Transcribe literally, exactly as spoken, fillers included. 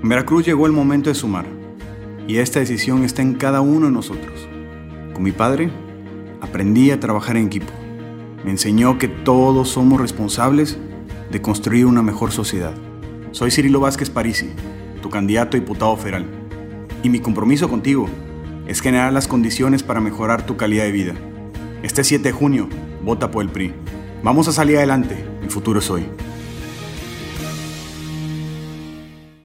En Veracruz llegó el momento de sumar, y esta decisión está en cada uno de nosotros. Con mi padre, aprendí a trabajar en equipo. Me enseñó que todos somos responsables de construir una mejor sociedad. Soy Cirilo Vázquez Parisi, tu candidato a diputado federal. Y mi compromiso contigo es generar las condiciones para mejorar tu calidad de vida. Este siete de junio, vota por el P R I. Vamos a salir adelante, el futuro es hoy.